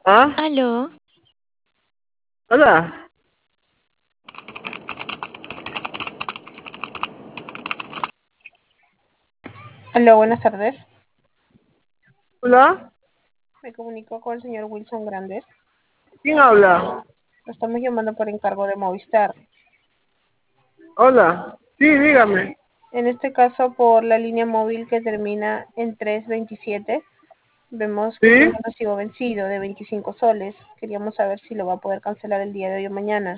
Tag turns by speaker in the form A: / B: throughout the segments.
A: ¿Ah?
B: Aló,
A: Hola.
C: Hola, buenas tardes.
A: Hola.
C: Me comunico con el señor Wilson Grandes.
A: ¿Quién habla?
C: Lo estamos llamando por encargo de Movistar.
A: Hola. Sí, dígame.
C: En este caso, por la línea móvil que termina en 327, vemos que tiene
A: ¿Sí?
C: un recibo vencido de 25 soles. Queríamos saber si lo va a poder cancelar el día de hoy o mañana.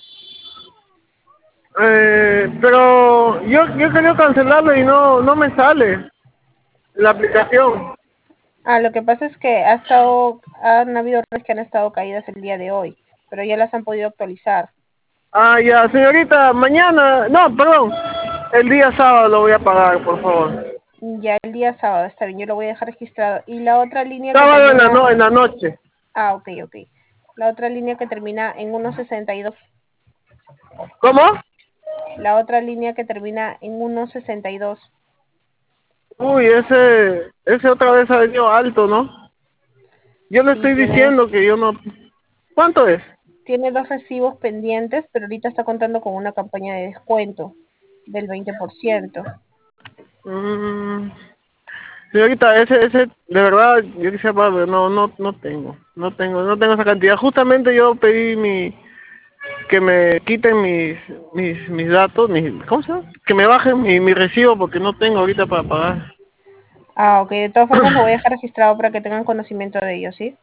A: Pero yo quería cancelarlo y no me sale la aplicación.
C: Lo que pasa es que han habido redes que han estado caídas el día de hoy, pero ya las han podido actualizar.
A: Ah, ya, señorita, mañana, no, perdón, el día sábado lo voy a pagar, por favor.
C: Ya el día sábado, está bien, yo lo voy a dejar registrado. Y la otra línea que
A: Sábado en
C: termina...
A: en la noche.
C: Ok, ok. La otra línea que termina en 162.
A: ¿Cómo?
C: La otra línea que termina en 162.
A: Uy, ese otra vez ha venido alto, ¿no? Yo le
C: Sí,
A: estoy diciendo que yo no... ¿Cuánto es?
C: tiene dos recibos pendientes, pero ahorita está contando con una campaña de descuento del 20%.
A: Mm, señorita, ese, de verdad, yo quisiera pagar, pero no tengo esa cantidad. Justamente yo pedí que me quiten mis datos, ¿cómo se llama? Que me bajen mi recibo porque no tengo ahorita para pagar.
C: Ok. De todas formas lo voy a dejar registrado para que tengan conocimiento de ello, ¿sí?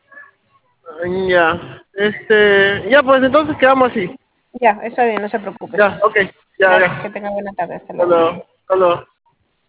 A: Ya, ya pues entonces quedamos así.
C: Ya, está bien, no se preocupe.
A: Ya, ok, ya,
C: Gracias, que
A: ya.
C: tengan buena tarde. Hasta
A: Hasta
C: luego.
A: luego, hasta luego.